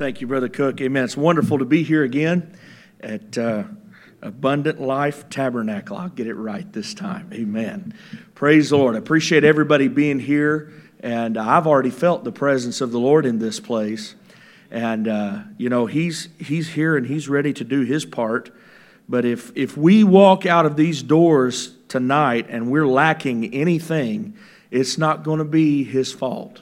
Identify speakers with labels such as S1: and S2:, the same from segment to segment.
S1: Thank you, Brother Cook. Amen. It's wonderful to be here again at Abundant Life Tabernacle. I'll get it right this time. Amen. Praise the Lord. I appreciate everybody being here, and I've already felt the presence of the Lord in this place. And, He's here and He's ready to do His part. But if we walk out of these doors tonight and we're lacking anything, it's not going to be His fault.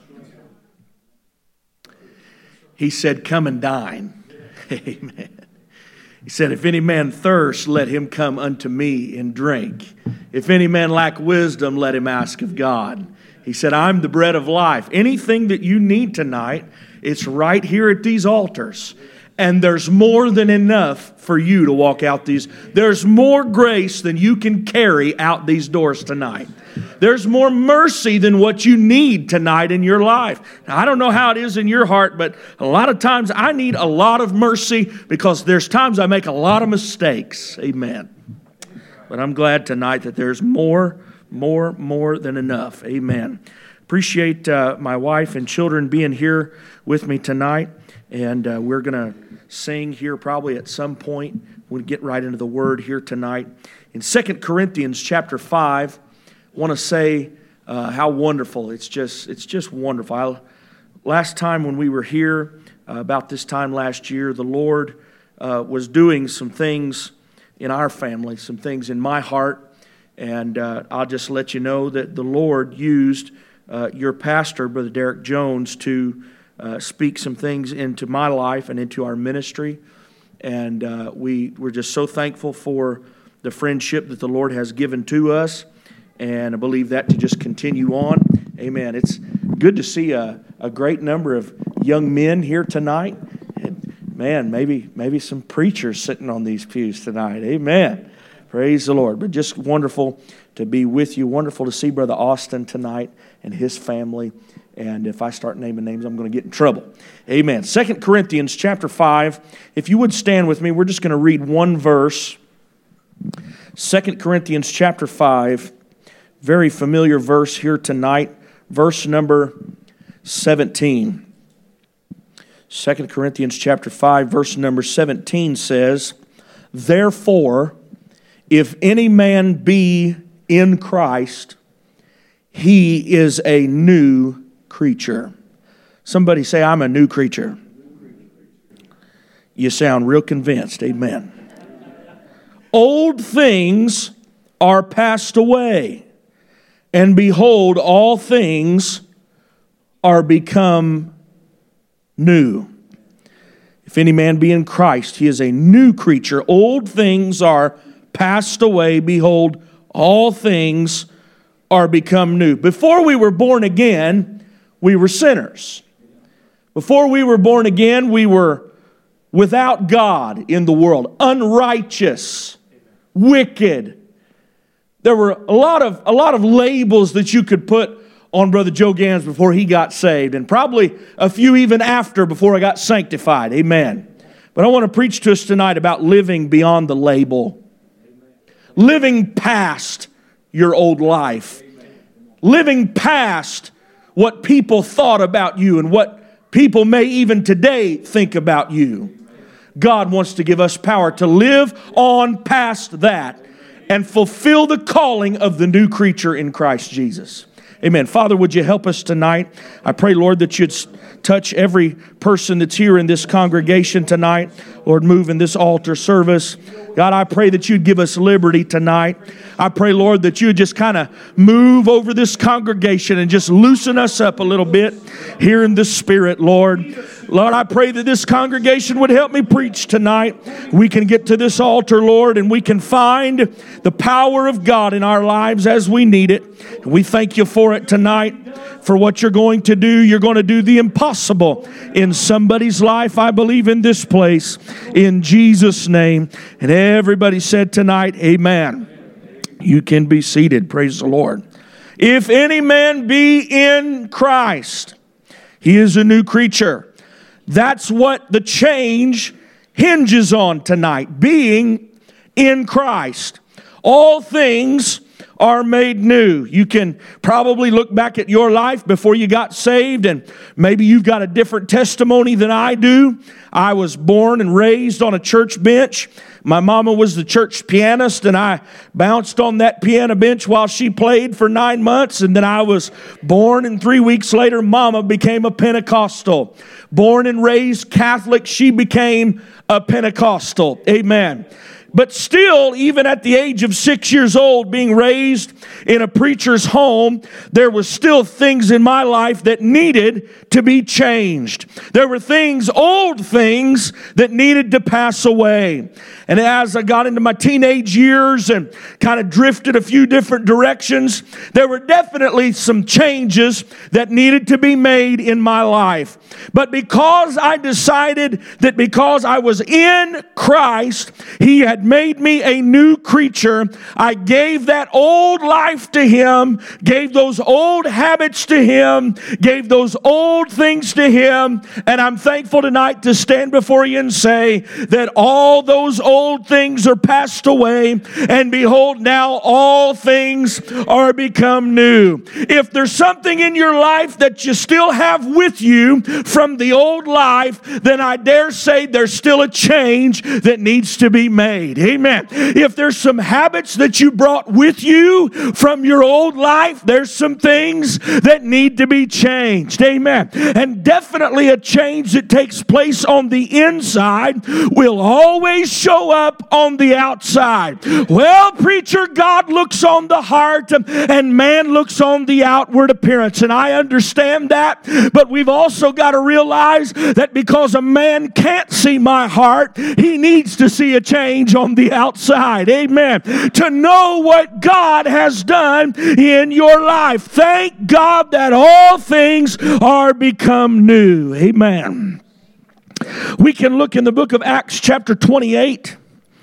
S1: He said, come and dine. Amen. He said, if any man thirst, let him come unto me and drink. If any man lack wisdom, let him ask of God. He said, I'm the bread of life. Anything that you need tonight, it's right here at these altars. And there's more than enough for you to walk out these. There's more grace than you can carry out these doors tonight. There's more mercy than what you need tonight in your life. Now, I don't know how it is in your heart, but a lot of times I need a lot of mercy because there's times I make a lot of mistakes. Amen. But I'm glad tonight that there's more than enough. Amen. Appreciate my wife and children being here with me tonight. And we're going to sing here probably at some point. We'll get right into the Word here tonight. In 2 Corinthians chapter 5, I want to say how wonderful. It's just wonderful. Last time when we were here, about this time last year, the Lord was doing some things in our family, some things in my heart. And I'll just let you know that the Lord used your pastor, Brother Derek Jones, to speak some things into my life and into our ministry. And we're just so thankful for the friendship that the Lord has given to us. And I believe that to just continue on. Amen. It's good to see a great number of young men here tonight. And man, maybe some preachers sitting on these pews tonight. Amen. Praise the Lord. But just wonderful to be with you. Wonderful to see Brother Austin tonight and his family. And if I start naming names, I'm going to get in trouble. Amen. 2 Corinthians chapter 5. If you would stand with me, we're just going to read one verse. 2 Corinthians chapter 5. Very familiar verse here tonight. Verse number 17. 2 Corinthians chapter 5, verse number 17 says, therefore, if any man be in Christ, he is a new creature. Somebody say, I'm a new creature. You sound real convinced. Amen. Old things are passed away, and behold, all things are become new. If any man be in Christ, he is a new creature. Old things are passed away. Behold, all things are become new. Before we were born again, we were sinners. Before we were born again, we were without God in the world, unrighteous, wicked. There were a lot of labels that you could put on Brother Joe Gans before he got saved, and probably a few even after before I got sanctified. Amen. But I want to preach to us tonight about living beyond the label. Living past your old life. Living past what people thought about you and what people may even today think about you. God wants to give us power to live on past that and fulfill the calling of the new creature in Christ Jesus. Amen. Father, would you help us tonight? I pray, Lord, that you'd touch every person that's here in this congregation tonight. Lord, move in this altar service. God, I pray that you'd give us liberty tonight. I pray, Lord, that you'd just kind of move over this congregation and just loosen us up a little bit here in the Spirit, Lord. Lord, I pray that this congregation would help me preach tonight. We can get to this altar, Lord, and we can find the power of God in our lives as we need it. And we thank you for it tonight, for what you're going to do. You're going to do the impossible in somebody's life, I believe, in this place, in Jesus' name. And everybody said tonight, amen. You can be seated. Praise the Lord. If any man be in Christ, he is a new creature. That's what the change hinges on tonight, being in Christ. All things are made new. You can probably look back at your life before you got saved, and maybe you've got a different testimony than I do. I was born and raised on a church bench. My mama was the church pianist, and I bounced on that piano bench while she played for 9 months, and then I was born, and 3 weeks later, mama became a Pentecostal. Born and raised Catholic, she became a Pentecostal. Amen. But still, even at the age of 6 years old, being raised in a preacher's home, there was still things in my life that needed to be changed. There were things, old things, that needed to pass away. And as I got into my teenage years and kind of drifted a few different directions, there were definitely some changes that needed to be made in my life. But because I decided that because I was in Christ, He had made me a new creature, I gave that old life to Him, gave those old habits to Him, gave those old things to Him, and I'm thankful tonight to stand before you and say that all those old things are passed away, and behold, now all things are become new. If there's something in your life that you still have with you from the old life, then I dare say there's still a change that needs to be made. Amen. If there's some habits that you brought with you from your old life, there's some things that need to be changed. Amen. And definitely a change that takes place on the inside will always show up on the outside. Well, preacher, God looks on the heart and man looks on the outward appearance. And I understand that, but we've also got to realize that because a man can't see my heart, he needs to see a change on the outside. Amen. To know what God has done in your life. Thank God that all things are become new. Amen. We can look in the book of Acts chapter 28.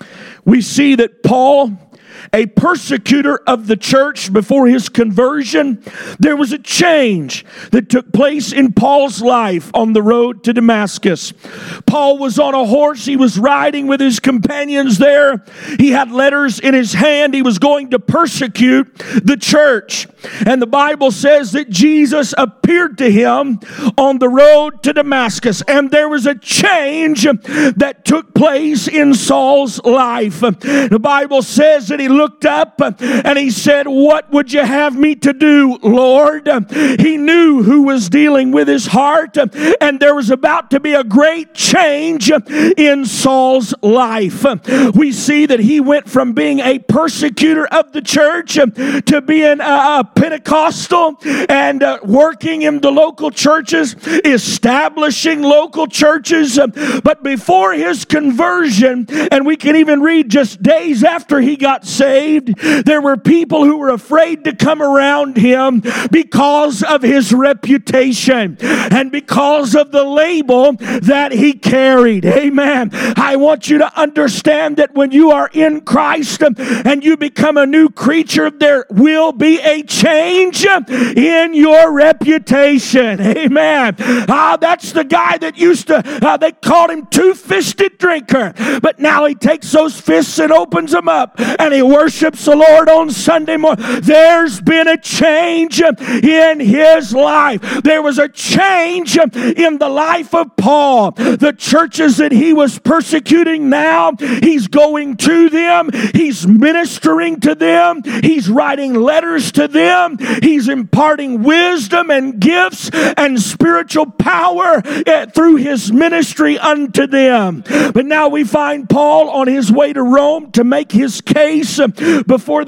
S1: We see that Paul, a persecutor of the church before his conversion, there was a change that took place in Paul's life on the road to Damascus. Paul was on a horse. He was riding with his companions there. He had letters in his hand. He was going to persecute the church. And the Bible says that Jesus appeared to him on the road to Damascus. And there was a change that took place in Saul's life. The Bible says that he looked up and he said, "What would you have me to do, Lord?" He knew who was dealing with his heart, and there was about to be a great change in Saul's life. We see that he went from being a persecutor of the church to being a Pentecostal and working in the local churches, establishing local churches. But before his conversion, and we can even read just days after he got saved, there were people who were afraid to come around him because of his reputation and because of the label that he carried. Amen. I want you to understand that when you are in Christ and you become a new creature, there will be a change in your reputation. Amen. That's the guy that used to, they called him two-fisted drinker, but now he takes those fists and opens them up and he worships the Lord on Sunday morning. There's been a change in his life. There was a change in the life of Paul. The churches that he was persecuting now, he's going to them. He's ministering to them. He's writing letters to them. He's imparting wisdom and gifts and spiritual power through his ministry unto them. But now we find Paul on his way to Rome to make his case before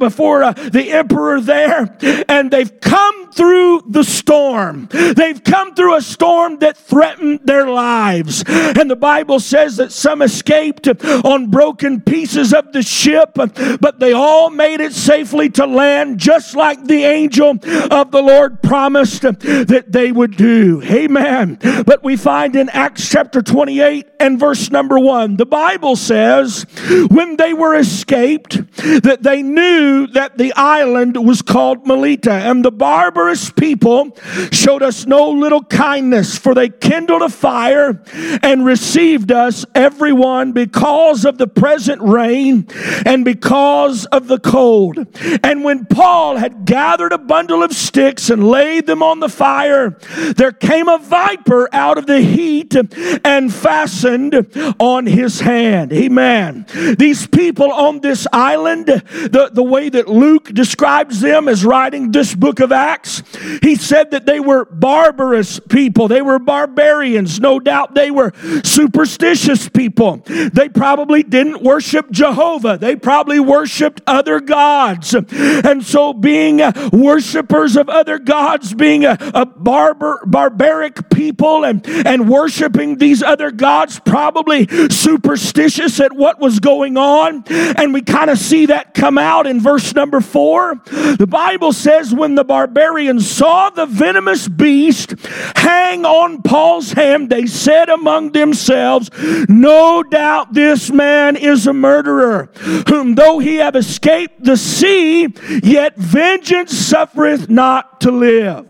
S1: the emperor there, and they've come through the storm. They've come through a storm that threatened their lives. And the Bible says that some escaped on broken pieces of the ship, but they all made it safely to land, just like the angel of the Lord promised that they would do. Amen. But we find in Acts chapter 28 and verse verse number 1. The Bible says, when they were escaped, that they knew that the island was called Melita. And the barbarous people showed us no little kindness, for they kindled a fire and received us, everyone, because of the present rain and because of the cold. And when Paul had gathered a bundle of sticks and laid them on the fire, there came a viper out of the heat and fastened on his hand. Amen. These people on this island, the way that Luke describes them as writing this book of Acts, he said that they were barbarous people. They were barbarians. No doubt they were superstitious people. They probably didn't worship Jehovah. They probably worshiped other gods. And so being worshipers of other gods, being a barbaric people and worshiping these other gods, probably superstitious at what was going on. And we kind of see that come out in verse number 4. The Bible says, when the barbarians saw the venomous beast hang on Paul's hand, they said among themselves, no doubt this man is a murderer, whom though he have escaped the sea, yet vengeance suffereth not to live.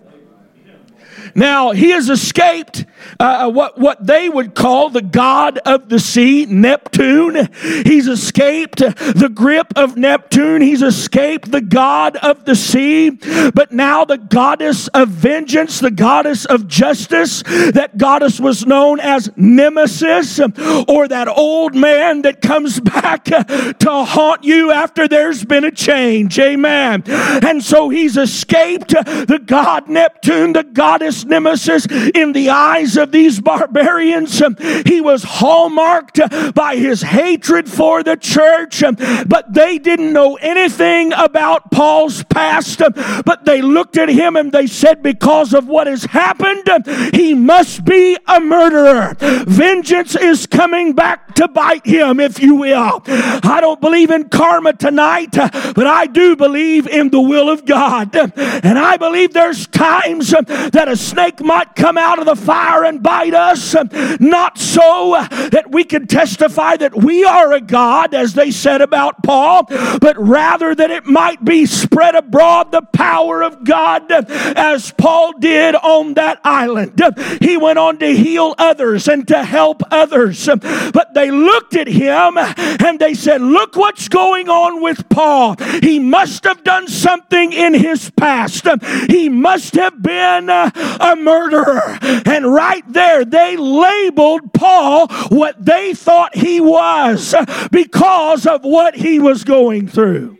S1: Now, he has escaped what they would call the god of the sea, Neptune. He's escaped the grip of Neptune. He's escaped the god of the sea. But now the goddess of vengeance, the goddess of justice, that goddess was known as Nemesis, or that old man that comes back to haunt you after there's been a change. Amen. And so he's escaped the god Neptune, the goddess Nemesis. In the eyes of these barbarians, he was hallmarked by his hatred for the church, but they didn't know anything about Paul's past. But they looked at him and they said, because of what has happened, he must be a murderer. Vengeance is coming back to bite him, if you will. I don't believe in karma tonight, but I do believe in the will of God. And I believe there's times that a snake might come out of the fire and bite us, not so that we can testify that we are a god, as they said about Paul, but rather that it might be spread abroad the power of God, as Paul did on that island. He went on to heal others and to help others, but they looked at him and they said, look what's going on with Paul. He must have done something in his past. He must have been a murderer. And right there, they labeled Paul what they thought he was because of what he was going through.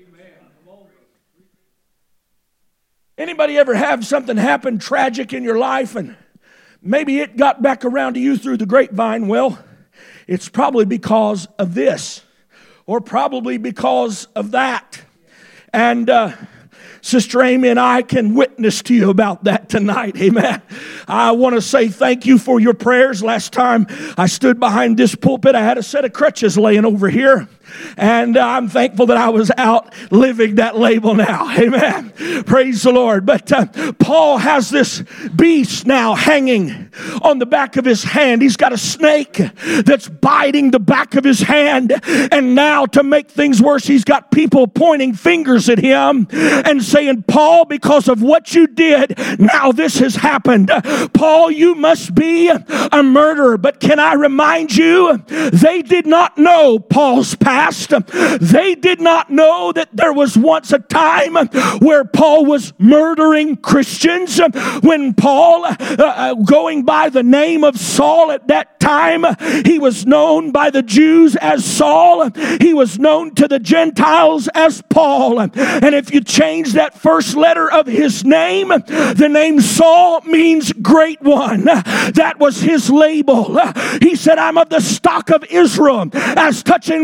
S1: Anybody ever have something happen tragic in your life and maybe it got back around to you through the grapevine? Well, it's probably because of this, or probably because of that. And Sister Amy and I can witness to you about that tonight. Amen. I want to say thank you for your prayers. Last time I stood behind this pulpit, I had a set of crutches laying over here. And I'm thankful that I was out living that label now. Amen. Praise the Lord. But Paul has this beast now hanging on the back of his hand. He's got a snake that's biting the back of his hand. And now, to make things worse, he's got people pointing fingers at him and saying, Paul, because of what you did, now this has happened. Paul, you must be a murderer. But can I remind you, they did not know Paul's past. They did not know that there was once a time where Paul was murdering Christians. When Paul, going by the name of Saul at that time, he was known by the Jews as Saul. He was known to the Gentiles as Paul. And if you change that first letter of his name, the name Saul means great one. That was his label. He said, I'm of the stock of Israel. As touching the law,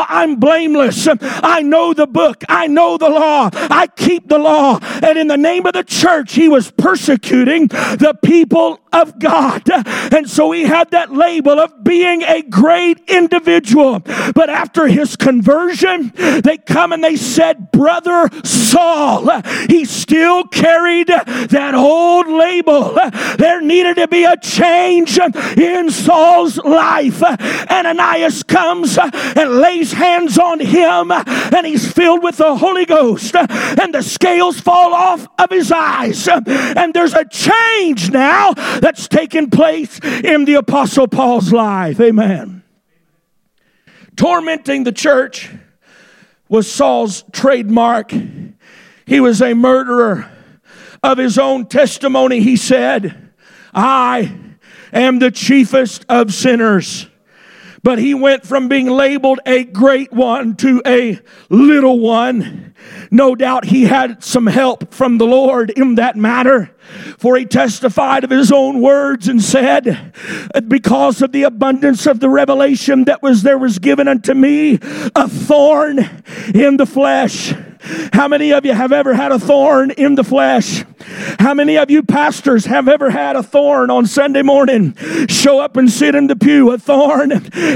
S1: I'm blameless. I know the book. I know the law. I keep the law. And in the name of the church, he was persecuting the people of God. And so he had that label of being a great individual. But after his conversion, they come and they said, Brother Saul, he still carried that old label. There needed to be a change in Saul's life. Ananias comes and lays hands on him, and he's filled with the Holy Ghost, and the scales fall off of his eyes, and there's a change now that's taken place in the Apostle Paul's life. Amen. Tormenting the church was Saul's trademark. He was a murderer. Of his own testimony, he said, I am the chiefest of sinners. But he went from being labeled a great one to a little one. No doubt he had some help from the Lord in that matter. For he testified of his own words and said, because of the abundance of the revelation there was given unto me a thorn in the flesh. How many of you have ever had a thorn in the flesh? How many of you pastors have ever had a thorn on Sunday morning? Show up and sit in the pew, a thorn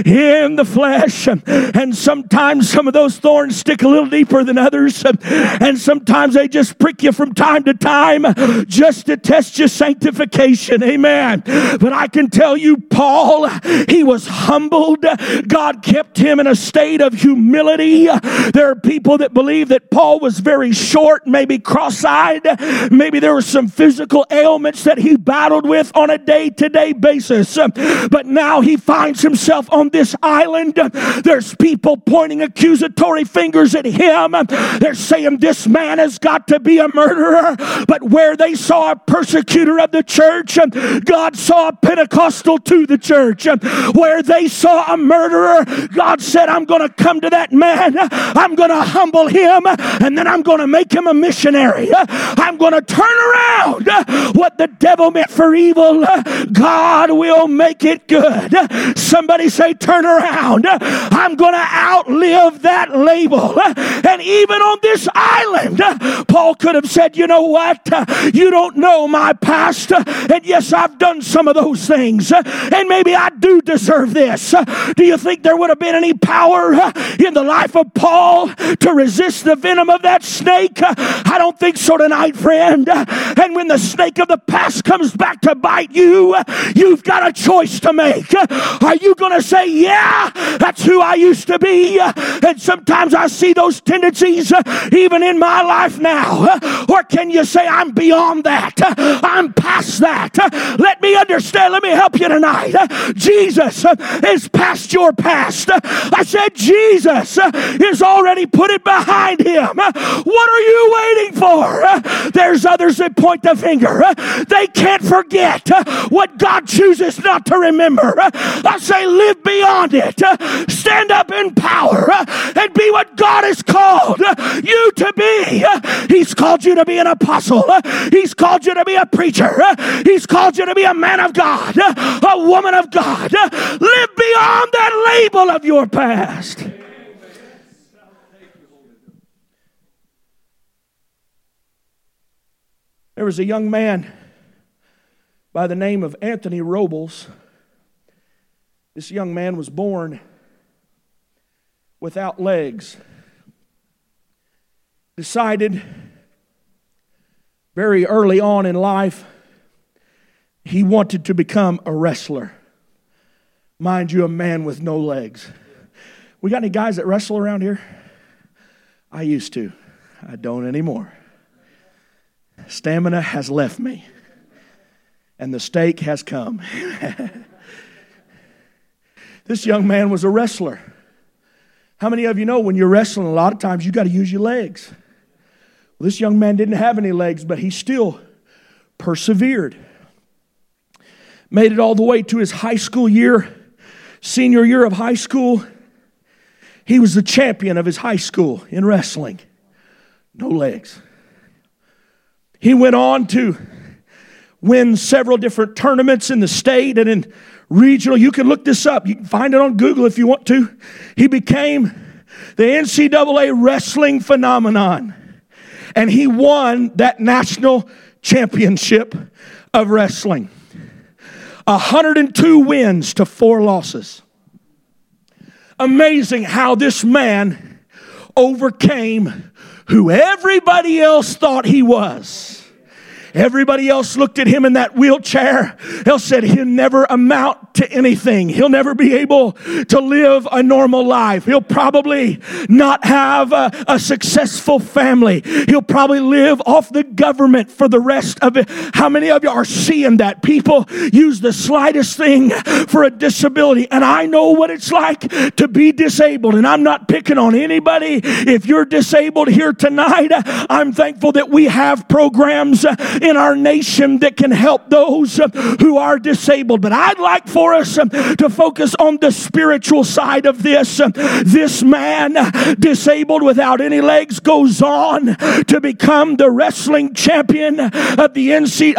S1: in the flesh. And sometimes some of those thorns stick a little deeper than others. And sometimes they just prick you from time to time just to test your sanctification. Amen. But I can tell you, Paul, he was humbled. God kept him in a state of humility. There are people that believe that Paul was very short, maybe cross-eyed. Maybe there were some physical ailments that he battled with on a day-to-day basis. But now he finds himself on this island. There's people pointing accusatory fingers at him. They're saying this man has got to be a murderer. But where they saw a persecutor of the church, God saw a Pentecostal to the church. Where they saw a murderer, God said, I'm going to come to that man. I'm going to humble him. And then I'm going to make him a missionary. I'm going to turn around what the devil meant for evil. God will make it good. Somebody say, turn around. I'm going to outlive that label. And even on this island, Paul could have said, you know what? You don't know my past. And yes, I've done some of those things. And maybe I do deserve this. Do you think there would have been any power in the life of Paul to resist the venom of that snake? I don't think so tonight, friend. And when the snake of the past comes back to bite you, you've got a choice to make. Are you going to say, yeah, that's who I used to be? And sometimes I see those tendencies even in my life now. Or can you say, I'm beyond that? I'm past that. Let me understand. Let me help you tonight. Jesus is past your past. I said Jesus has already put it behind him. What are you waiting for? There's others that point the finger. They can't forget what God chooses not to remember. I say live beyond it. Stand up in power and be what God has called you to be. He's called you to be an apostle. He's called you to be a preacher. He's called you to be a man of God, a woman of God. Live beyond that label of your past. There was a young man by the name of Anthony Robles. This young man was born without legs. Decided very early on in life he wanted to become a wrestler. Mind you, a man with no legs. We got any guys that wrestle around here? I used to. I don't anymore. Stamina has left me, and the steak has come. This young man was a wrestler. How many of you know when you're wrestling, a lot of times you got to use your legs? Well, this young man didn't have any legs, but he still persevered. Made it all the way to his high school year, senior year of high school. He was the champion of his high school in wrestling. No legs. He went on to win several different tournaments in the state and in regional. You can look this up. You can find it on Google if you want to. He became the NCAA wrestling phenomenon. And he won that national championship of wrestling. 102 wins to 4 losses. Amazing how this man overcame who everybody else thought he was. Everybody else looked at him in that wheelchair. They said he'll never amount to anything. He'll never be able to live a normal life. He'll probably not have a successful family. He'll probably live off the government for the rest of it. How many of you are seeing that? People use the slightest thing for a disability. And I know what it's like to be disabled. And I'm not picking on anybody. If you're disabled here tonight, I'm thankful that we have programs in our nation that can help those who are disabled. But I'd like for us to focus on the spiritual side of this. This man, disabled without any legs, goes on to become the wrestling champion of the NCAA.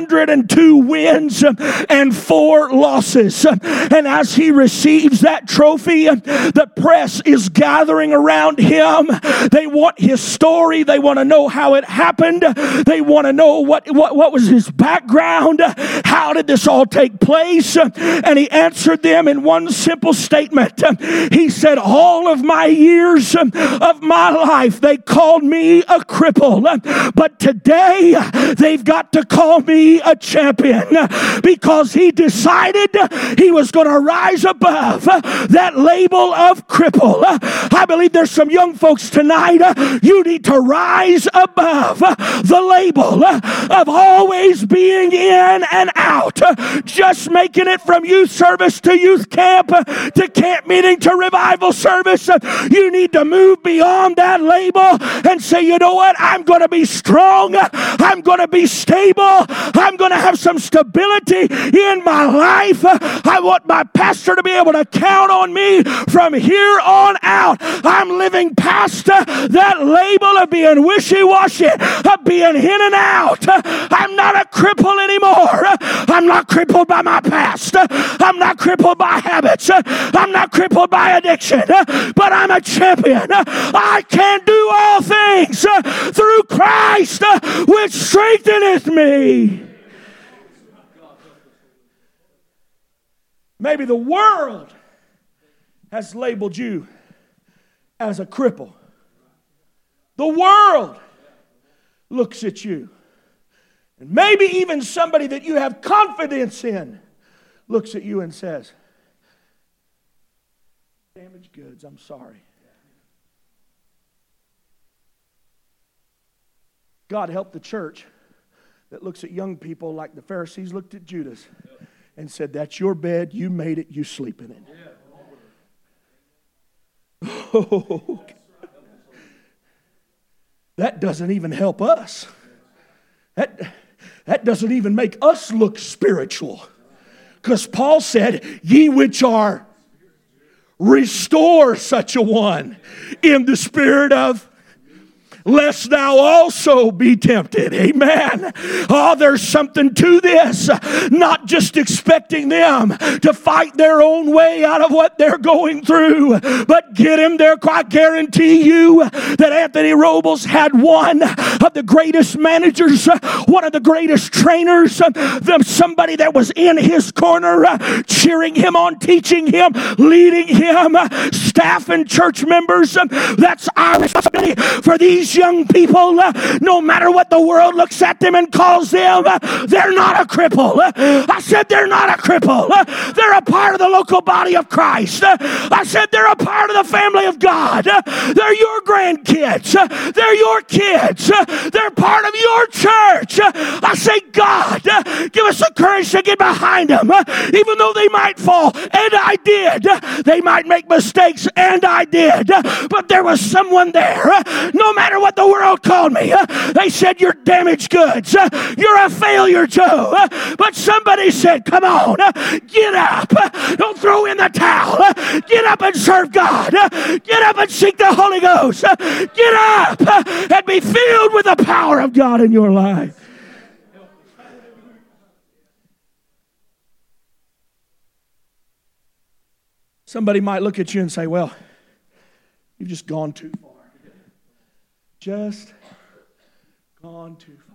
S1: 102 wins and 4 losses. And as he receives that trophy, the press is gathering around him. They want his story. They want to know how it happened. They want to know what was his background? How did this all take place? And he answered them in one simple statement. He said, all of my years of my life, they called me a cripple. But today, they've got to call me a champion because he decided he was going to rise above that label of cripple. I believe there's some young folks tonight. You need to rise above the label of always being in and out, just making it from youth service to youth camp to camp meeting to revival service. You need to move beyond that label and say, you know what? I'm going to be strong. I'm going to be stable. I'm going to have some stability in my life. I want my pastor to be able to count on me from here on out. I'm living past that label of being wishy-washy, of being in and out. I'm not a cripple anymore. I'm not crippled by my past. I'm not crippled by habits. I'm not crippled by addiction. But I'm a champion. I can do all things through Christ which strengtheneth me. Maybe the world has labeled you as a cripple. The world looks at you. And maybe even somebody that you have confidence in looks at you and says, damaged goods, I'm sorry. God help the church that looks at young people like the Pharisees looked at Judas and said, that's your bed, you made it, you sleep in it. Oh, that doesn't even help us. That doesn't even make us look spiritual. Because Paul said, ye which are, restore such a one in the spirit of, lest thou also be tempted. Amen. Oh, there's something to this. Not just expecting them to fight their own way out of what they're going through, but get him there. I guarantee you that Anthony Robles had one of the greatest managers, one of the greatest trainers, somebody that was in his corner, cheering him on, teaching him, leading him, staff and church members. That's our responsibility for these young people. No matter what the world looks at them and calls them, they're not a cripple. I said they're not a cripple. They're a part of the local body of Christ. I said they're a part of the family of God. They're your grandkids. They're your kids. They're part of your church. I say, God, give us the courage to get behind them, even though they might fall, and I did. They might make mistakes, and I did. But there was someone there. No matter what the world called me, they said, you're damaged goods. You're a failure, Joe. But somebody said, come on, get up. Don't throw in the towel. Get up and serve God. Get up and seek the Holy Ghost. Get up and be filled with the power of God in your life. Somebody might look at you and say, well, You've just gone too far. Just gone too far.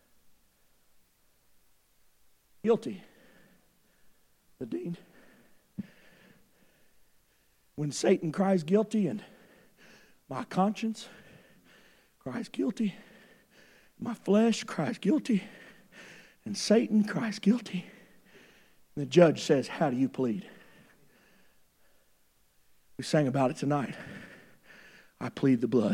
S1: Guilty. The dean. When Satan cries guilty and my conscience cries guilty, my flesh cries guilty, and Satan cries guilty, and the judge says, how do you plead? We sang about it tonight. I plead the blood.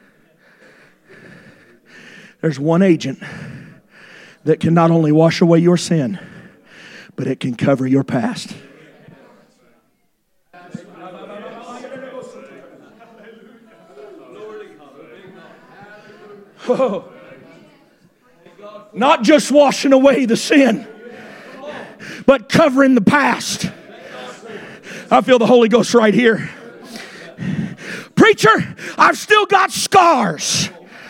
S1: There's one agent that can not only wash away your sin, but it can cover your past. Oh. Not just washing away the sin, but covering the past. I feel the Holy Ghost right here. Preacher, I've still got scars.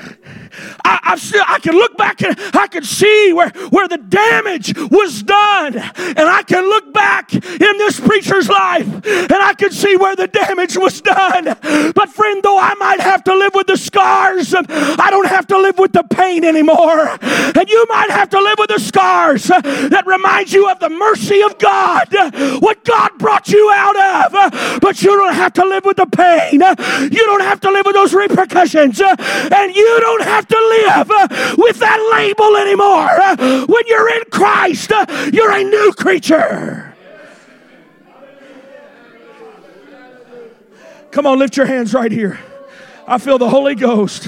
S1: I can look back and I can see where the damage was done. And I can look back in this preacher's life and I can see where the damage was done. But friend, though I might have to live with the scars, I don't have to live with the pain anymore. And you might have to live with the scars that remind you of the mercy of God, what God brought you out of. But you don't have to live with the pain. You don't have to live with those repercussions. And you don't have to live with that label anymore. When you're in Christ, you're a new creature. Come on, lift your hands right here. I feel the Holy Ghost.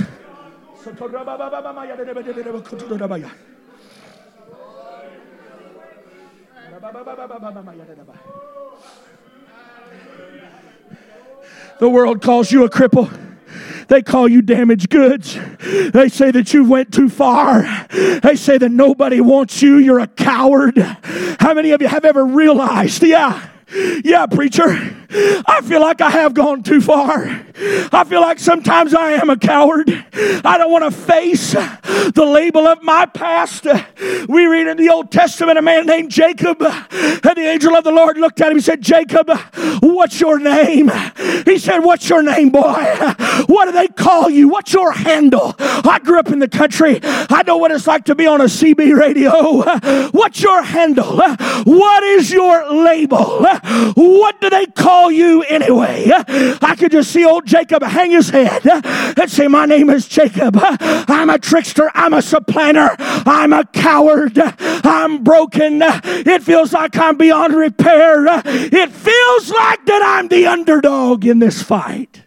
S1: The world calls you a cripple. They call you damaged goods. They say that you went too far. They say that nobody wants you. You're a coward. How many of you have ever realized, yeah, preacher, I feel like I have gone too far. I feel like sometimes I am a coward. I don't want to face the label of my past. We read in the Old Testament a man named Jacob, and the angel of the Lord looked at him and said, Jacob, what's your name? He said, what's your name, boy? What do they call you? What's your handle? I grew up in the country. I know what it's like to be on a CB radio. What's your handle? What is your label? What do they call you anyway? I could just see old Jacob hang his head and say, my name is Jacob. I'm a trickster. I'm a supplanter. I'm a coward. I'm broken. It feels like I'm beyond repair. It feels like that I'm the underdog in this fight.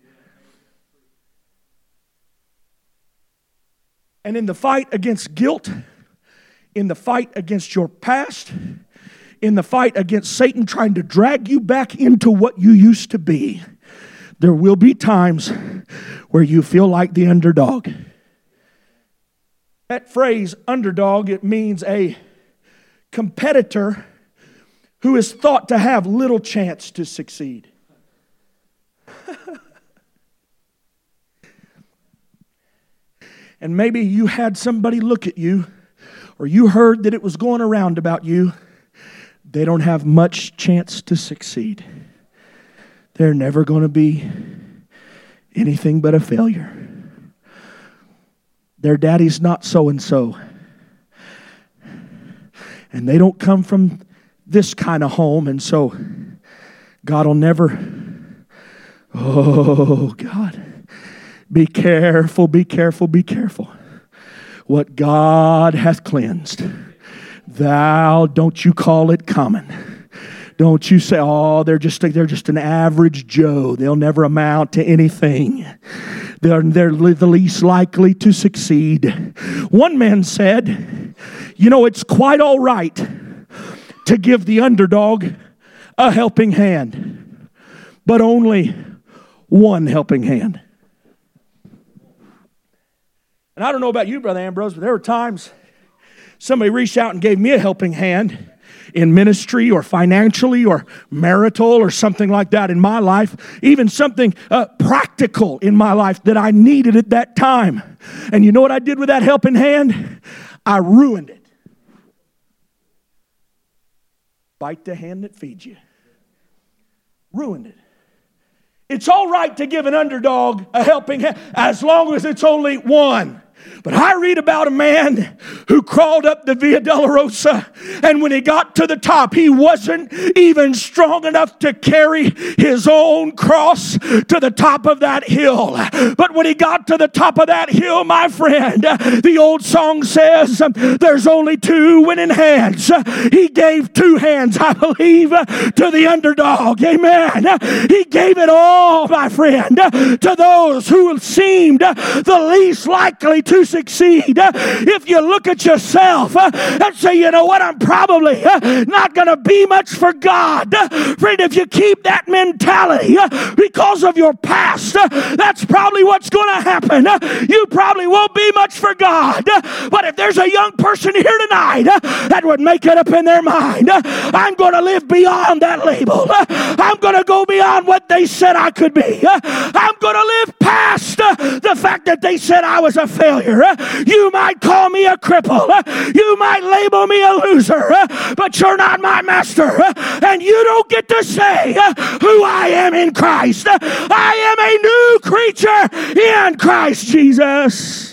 S1: And in the fight against guilt, in the fight against your past, in the fight against Satan trying to drag you back into what you used to be, there will be times where you feel like the underdog. That phrase, underdog, it means a competitor who is thought to have little chance to succeed. And maybe you had somebody look at you, or you heard that it was going around about you. They don't have much chance to succeed. They're never going to be anything but a failure. Their daddy's not so-and-so. And they don't come from this kind of home, and so God will never... Oh, God. Be careful, be careful, be careful. What God hath cleansed, thou don't you call it common. Don't you say, oh, they're just an average Joe. They'll never amount to anything. They're the least likely to succeed. One man said, it's quite all right to give the underdog a helping hand, but only one helping hand. And I don't know about you, Brother Ambrose, but there were times somebody reached out and gave me a helping hand in ministry or financially or marital or something like that in my life, even something practical in my life that I needed at that time. And you know what I did with that helping hand? I ruined it. Bite the hand that feeds you. Ruined it. It's all right to give an underdog a helping hand as long as it's only one. But I read about a man who crawled up the Via Dolorosa, and when he got to the top, he wasn't even strong enough to carry his own cross to the top of that hill. But when he got to the top of that hill, my friend, the old song says, there's only two winning hands. He gave two hands, I believe, to the underdog. Amen. He gave it all, my friend, to those who seemed the least likely to succeed. If you look at yourself and say, you know what, I'm probably not going to be much for God. Friend, if you keep that mentality because of your past, that's probably what's going to happen. You probably won't be much for God. But if there's a young person here tonight that would make it up in their mind, I'm going to live beyond that label. I'm going to go beyond what they said I could be. I'm going to live past the fact that they said I was a failure. You might call me a cripple. You might label me a loser, but you're not my master. And you don't get to say who I am in Christ. I am a new creature in Christ Jesus.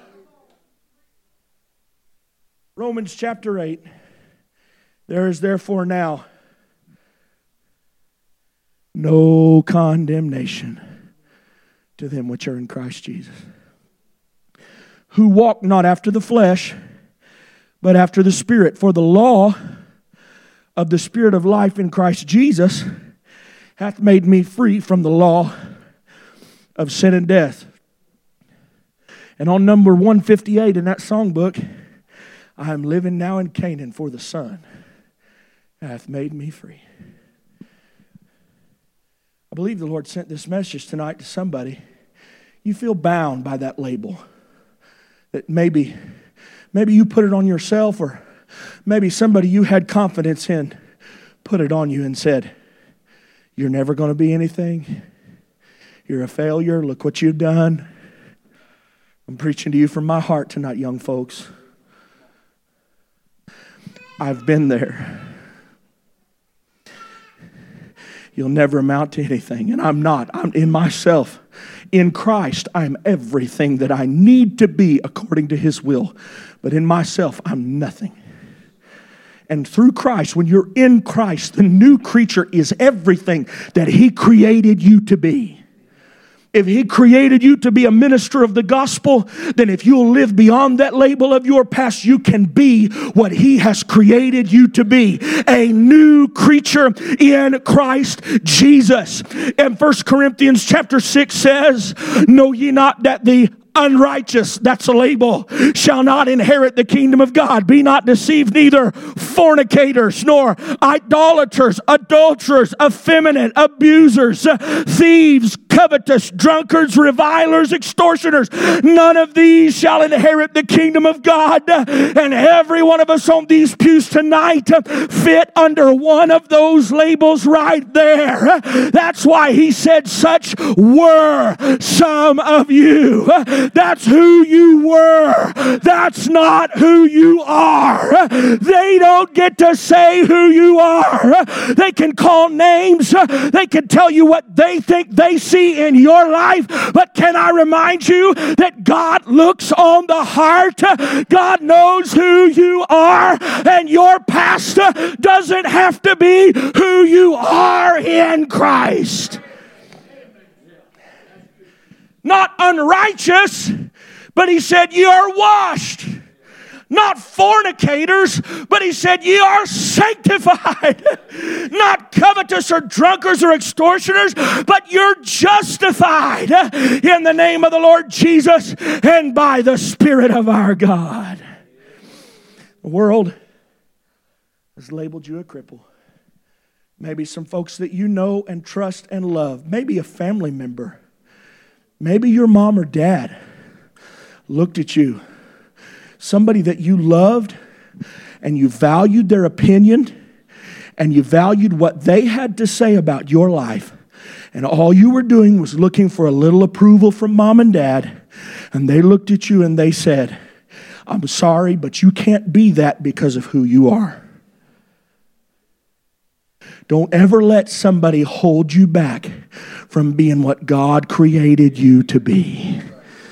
S1: Romans chapter 8. There is therefore now no condemnation to them which are in Christ Jesus, who walk not after the flesh, but after the Spirit. For the law of the Spirit of life in Christ Jesus hath made me free from the law of sin and death. And on number 158 in that songbook, I am living now in Canaan, for the Son hath made me free. I believe the Lord sent this message tonight to somebody. You feel bound by that label. That maybe you put it on yourself, or maybe somebody you had confidence in put it on you and said, you're never going to be anything. You're a failure. Look what you've done. I'm preaching to you from my heart tonight, young folks. I've been there. You'll never amount to anything. And I'm not. I'm in myself. In Christ, I'm everything that I need to be according to His will. But in myself, I'm nothing. And through Christ, when you're in Christ, the new creature is everything that He created you to be. If He created you to be a minister of the gospel, then if you'll live beyond that label of your past, you can be what He has created you to be. A new creature in Christ Jesus. And 1 Corinthians chapter 6 says, know ye not that the unrighteous, that's a label, shall not inherit the kingdom of God. Be not deceived, neither fornicators, nor idolaters, adulterers, effeminate, abusers, thieves, covetous, drunkards, revilers, extortioners. None of these shall inherit the kingdom of God. And every one of us on these pews tonight fit under one of those labels right there. That's why He said, such were some of you. That's who you were. That's not who you are. They don't get to say who you are. They can call names. They can tell you what they think they see in your life. But can I remind you that God looks on the heart? God knows who you are, and your past doesn't have to be who you are in Christ. Not unrighteous, but He said, ye are washed. Not fornicators, but He said, ye are sanctified. Not covetous or drunkards or extortioners, but you're justified in the name of the Lord Jesus and by the Spirit of our God. The world has labeled you a cripple. Maybe some folks that you know and trust and love. Maybe a family member. Maybe your mom or dad looked at you. Somebody that you loved and you valued their opinion and you valued what they had to say about your life. And all you were doing was looking for a little approval from mom and dad. And they looked at you and they said, I'm sorry, but you can't be that because of who you are. Don't ever let somebody hold you back from being what God created you to be.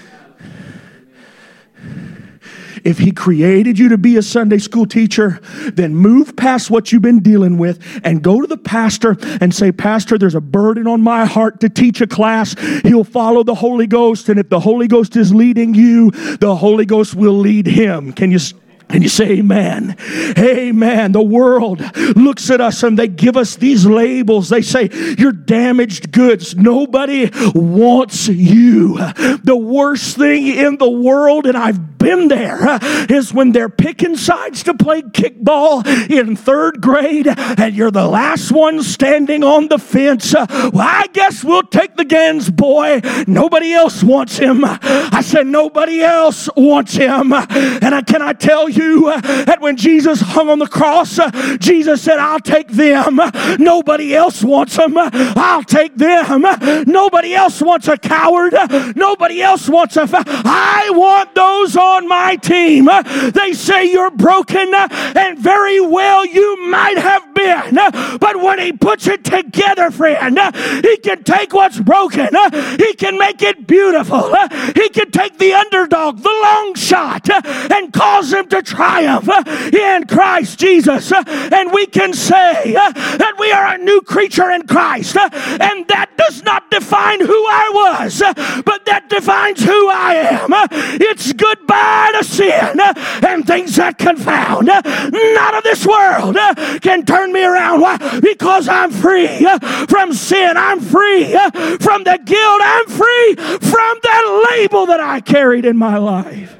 S1: If He created you to be a Sunday school teacher, then move past what you've been dealing with and go to the pastor and say, Pastor, there's a burden on my heart to teach a class. He'll follow the Holy Ghost, and if the Holy Ghost is leading you, the Holy Ghost will lead him. Can you say amen? Amen. The world looks at us and they give us these labels. They say, you're damaged goods. Nobody wants you. The worst thing in the world, and I've been there, is when they're picking sides to play kickball in third grade and you're the last one standing on the fence. Well, I guess we'll take the Gans boy. Nobody else wants him. I said, nobody else wants him. And can I tell you, that when Jesus hung on the cross, Jesus said, I'll take them. Nobody else wants them. I'll take them. Nobody else wants a coward. Nobody else wants I want those on my team. They say you're broken, and very well you might have been. But when He puts it together, friend, He can take what's broken. He can make it beautiful. He can take the underdog, the long shot, and cause them to triumph in Christ Jesus. And we can say that we are a new creature in Christ. And that does not define who I was, but that defines who I am. It's goodbye to sin and things that confound. None of this world can turn me around. Why? Because I'm free from sin. I'm free from the guilt. I'm free from that label that I carried in my life.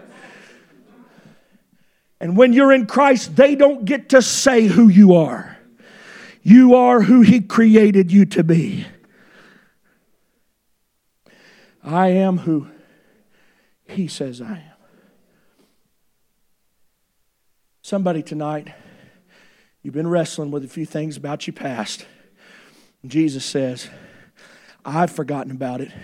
S1: And when you're in Christ, they don't get to say who you are. You are who He created you to be. I am who He says I am. Somebody tonight, you've been wrestling with a few things about your past. And Jesus says, I've forgotten about it.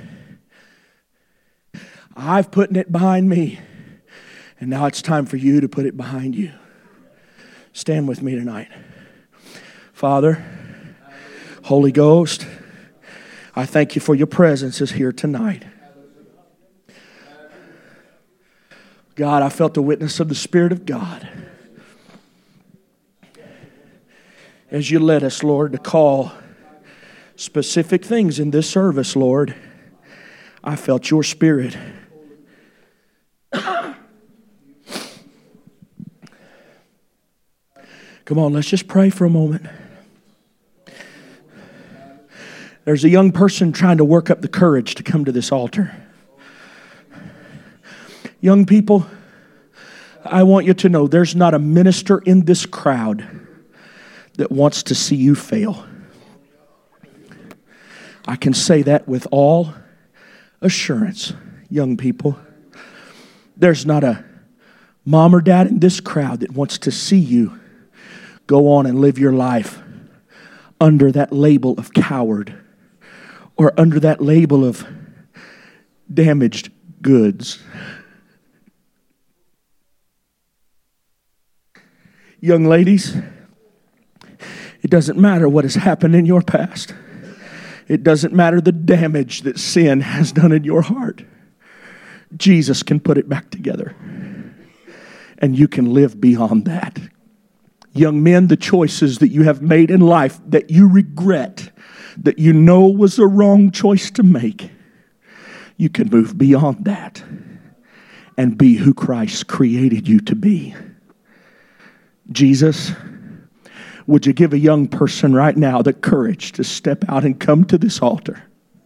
S1: I've put it behind me. And now it's time for you to put it behind you. Stand with me tonight. Father, Holy Ghost, I thank you for your presence is here tonight. God, I felt the witness of the Spirit of God as you led us, Lord, to call specific things in this service, Lord. I felt your Spirit. Come on, let's just pray for a moment. There's a young person trying to work up the courage to come to this altar. Young people, I want you to know there's not a minister in this crowd that wants to see you fail. I can say that with all assurance, young people. There's not a mom or dad in this crowd that wants to see you go on and live your life under that label of coward or under that label of damaged goods. Young ladies, it doesn't matter what has happened in your past. It doesn't matter the damage that sin has done in your heart. Jesus can put it back together. And you can live beyond that. Young men, the choices that you have made in life that you regret, that you know was the wrong choice to make, you can move beyond that and be who Christ created you to be. Jesus, would you give a young person right now the courage to step out and come to this altar?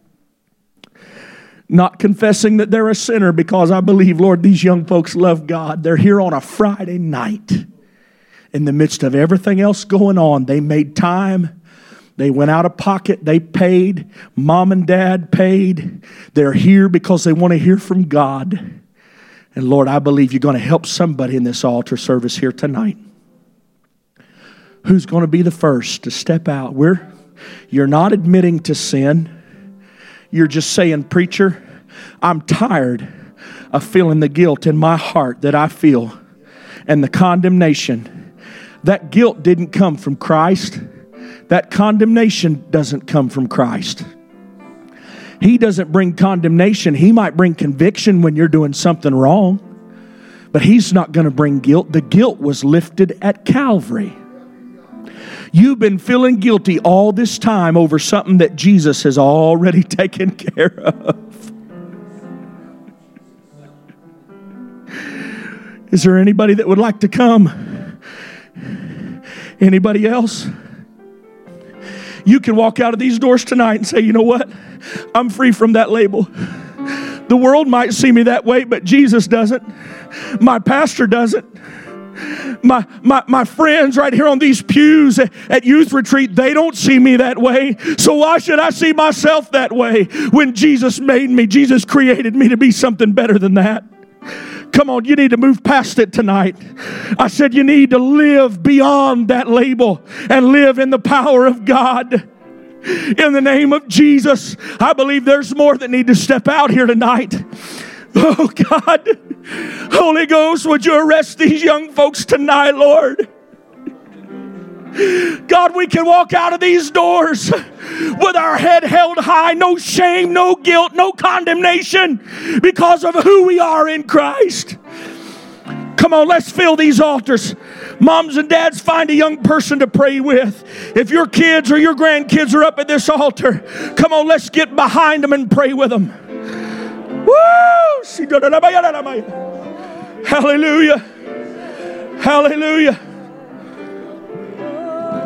S1: Not confessing that they're a sinner, because I believe, Lord, these young folks love God. They're here on a Friday night. In the midst of everything else going on, they made time. They went out of pocket. They paid. Mom and dad paid. They're here because they want to hear from God. And Lord, I believe you're going to help somebody in this altar service here tonight. Who's going to be the first to step out? You're not admitting to sin. You're just saying, preacher, I'm tired of feeling the guilt in my heart that I feel and the condemnation. That guilt didn't come from Christ. That condemnation doesn't come from Christ. He doesn't bring condemnation. He might bring conviction when you're doing something wrong, but He's not going to bring guilt. The guilt was lifted at Calvary. You've been feeling guilty all this time over something that Jesus has already taken care of. Is there anybody that would like to come? Anybody else? You can walk out of these doors tonight and say, you know what? I'm free from that label. The world might see me that way, but Jesus doesn't. My pastor doesn't. My friends right here on these pews at youth retreat, they don't see me that way. So why should I see myself that way when Jesus made me? Jesus created me to be something better than that. Come on, you need to move past it tonight. I said you need to live beyond that label and live in the power of God. In the name of Jesus, I believe there's more that need to step out here tonight. Oh God, Holy Ghost, would you arrest these young folks tonight, Lord? God, we can walk out of these doors with our head held high, no shame, no guilt, no condemnation because of who we are in Christ. Come on, let's fill these altars. Moms and dads, find a young person to pray with. If your kids or your grandkids are up at this altar, come on, let's get behind them and pray with them. Woo! Hallelujah. Hallelujah.